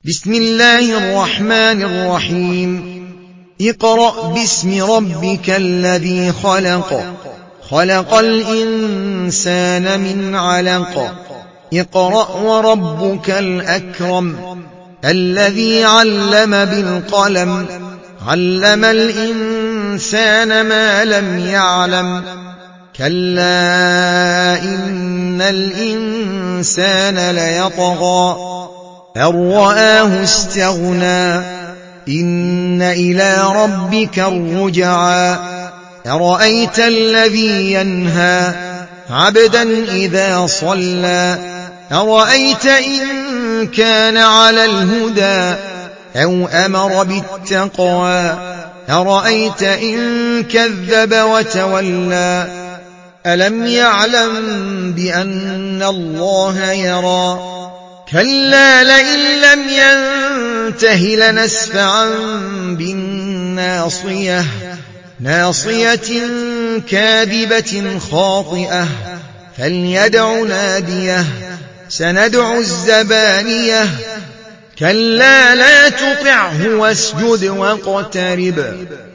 بسم الله الرحمن الرحيم. اقرأ باسم ربك الذي خلق. خلق الإنسان من علق. اقرأ وربك الأكرم الذي علم بالقلم علم الإنسان ما لم يعلم. كلا إن الإنسان ليطغى أن رآه استغنى إن إلى ربك الرجعى. أرأيت الذي ينهى عبدا إذا صلى أرأيت إن كان على الهدى أو أمر بالتقوى أرأيت إن كذب وتولى. ألم يعلم بأن الله يرى كلا لئن لم ينته لنسفعا بالناصية ناصية كاذبة خاطئة فليدع ناديه سندع الزبانية. كلا لا تطعه واسجد واقترب